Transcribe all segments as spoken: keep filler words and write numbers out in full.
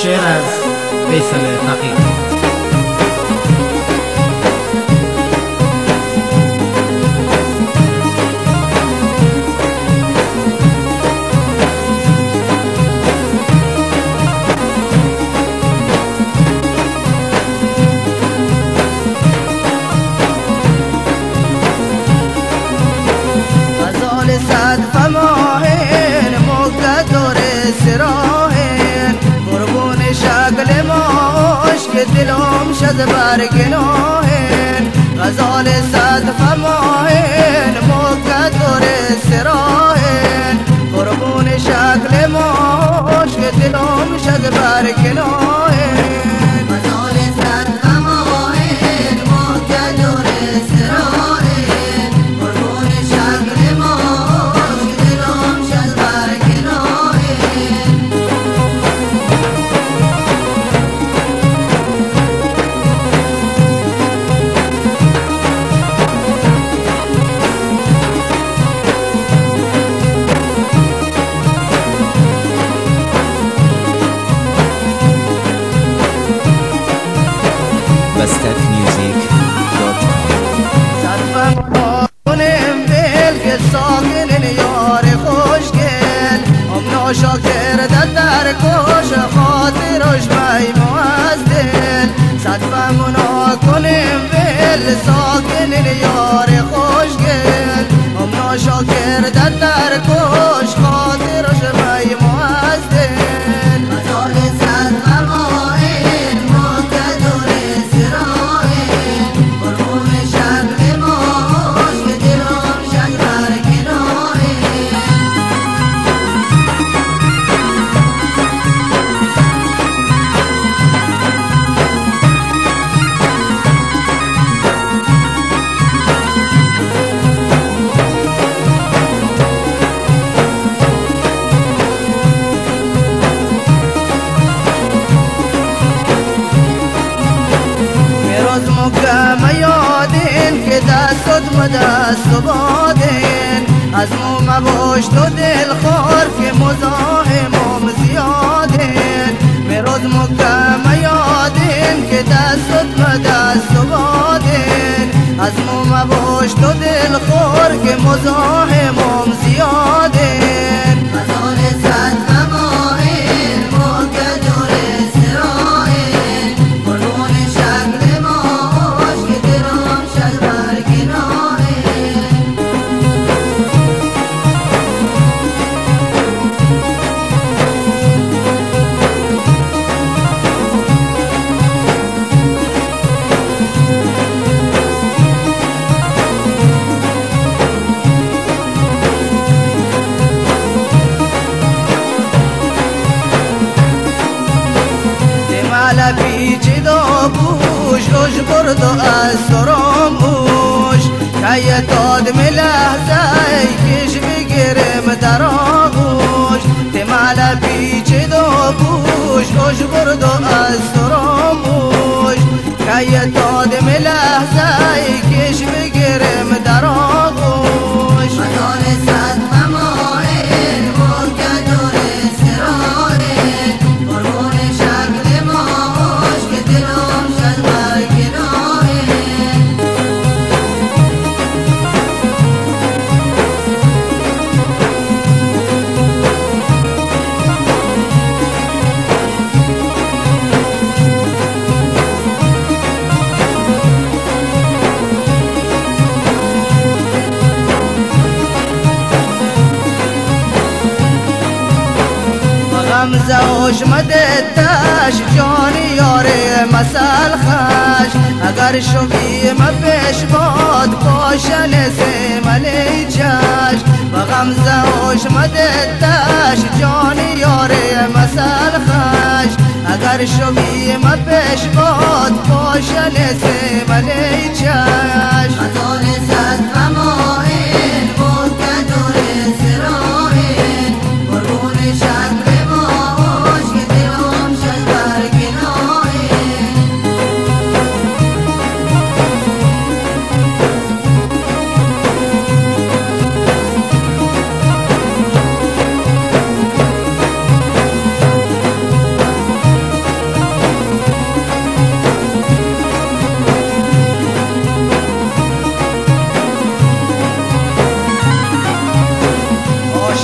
شعر از فیصل فقیه. صد فماهن مقدر سراهن قربون شکل ماش که دلم شد برگناهن غزال صد فماهن مقدر سراهن قربون شکل ماش که دلم شد برگناهن غزال صد فماهن مقدر سراهن قربون شکل شاکر در کش خاطرش بیمو از دل صد فمونا کنیم ول ساکن یار خوشگل امنا شاکر در کش خاطرش بیمو از دل غزال صد فماهن مقدر سراهن قربون شکل ماش که دلم شد برگناهن مکم یادین که دستت و دست و بادین از مو مباش تو دل خور که مزاحمم زیادین میروز مکم یادین که دستت و دست و بادین از مو مباش تو دل خور که مزاحمم زیادین غزال صد فماهن مقدر سراهن قربون شکل پیچ دو بوش روش برد و از سرم بوش که داد می لحظه کش بگیرم در آغوش تمال پیچ دو بوش روش برد و از سرم بوش که داد می لحظه کش بگیرم در آغوش غزال صد فماهن مقدر سراهن قربون شکل ماش که دلم شد برگناهن غمزه هوش مدتش جانی یاره مسل خش اگر شوی ما پیش باد پاشن سیملی چش و غمزه هوش مدتش جانی یاره مسل خش اگر شوی ما پیش باد پاشن سیملی چش غزال صد فماهن مقدر سراهن قربون شکل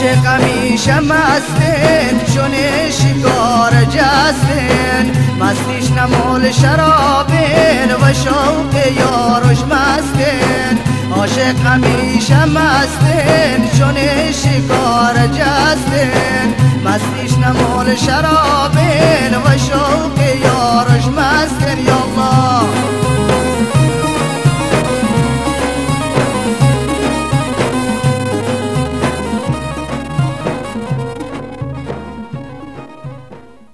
عاشق همیشه مستن چون شکار جستن مستیش نمال شرابن و شوق یارش مستن عاشق همیشه مستن چون شکار جستن مستیش نمال شرابن و شوق یارش مستن